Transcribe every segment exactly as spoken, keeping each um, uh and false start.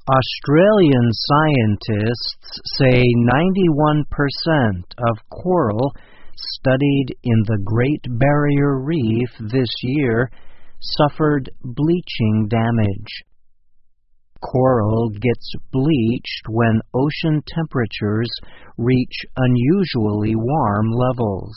Australian scientists say ninety-one percent of coral studied in the Great Barrier Reef this year suffered bleaching damage. Coral gets bleached when ocean temperatures reach unusually warm levels.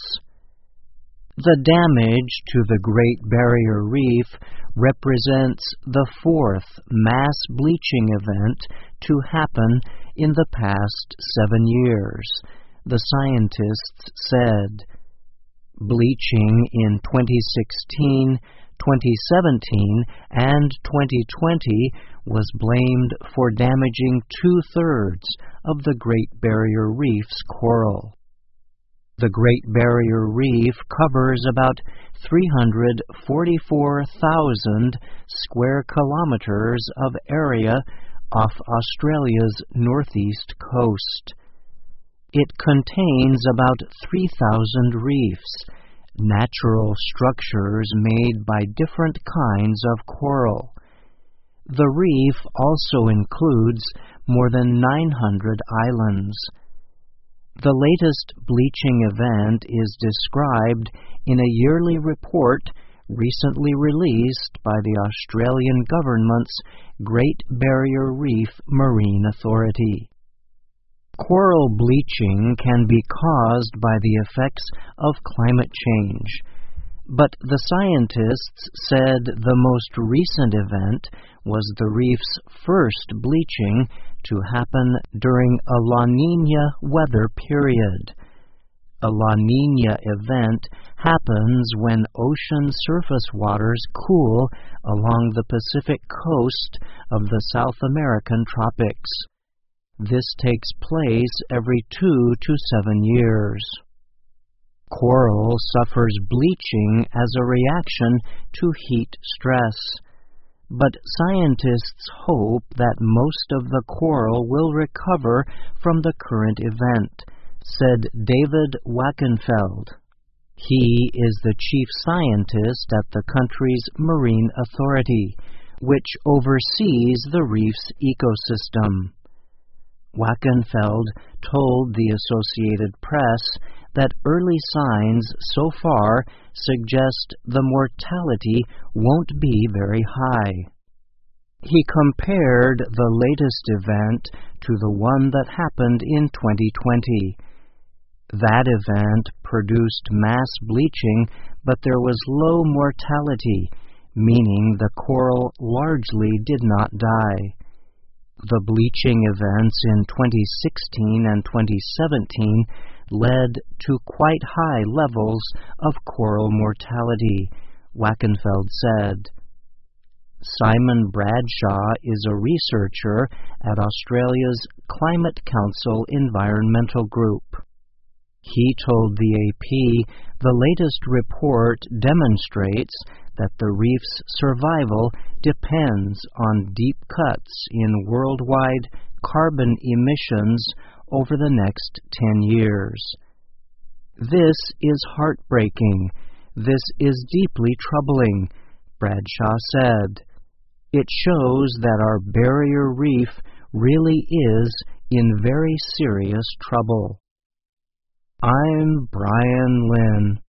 The damage to the Great Barrier Reef represents the fourth mass bleaching event to happen in the past seven years, the scientists said. Bleaching in twenty sixteen, twenty seventeen, and twenty twenty was blamed for damaging two-thirds of the Great Barrier Reef's coral. The Great Barrier Reef covers about three hundred forty-four thousand square kilometers of area off Australia's northeast coast. It contains about three thousand reefs, natural structures made by different kinds of coral. The reef also includes more than nine hundred islands. The latest bleaching event is described in a yearly report recently released by the Australian government's Great Barrier Reef Marine Authority. Coral bleaching can be caused by the effects of climate change, but the scientists said the most recent event was the reef's first bleaching to happen during a La Niña weather period. A La Niña event happens when ocean surface waters cool along the Pacific coast of the South American tropics. This takes place every two to seven years. Coral suffers bleaching as a reaction to heat stress, but scientists hope that most of the coral will recover from the current event, said David Wackenfeld. He is the chief scientist at the country's Marine Authority, which oversees the reef's ecosystem. Wackenfeld told the Associated Press that early signs so far suggest the mortality won't be very high. He compared the latest event to the one that happened in twenty twenty. That event produced mass bleaching, but there was low mortality, meaning the coral largely did not die. The bleaching events in twenty sixteen and twenty seventeen led to quite high levels of coral mortality, Wackenfeld said. Simon Bradshaw is a researcher at Australia's Climate Council Environmental Group. He told the A P the latest report demonstrates that the reef's survival depends on deep cuts in worldwide carbon emissions over the next ten years. This is heartbreaking. This is deeply troubling, Bradshaw said. It shows that our barrier reef really is in very serious trouble. I'm Brian Lynn.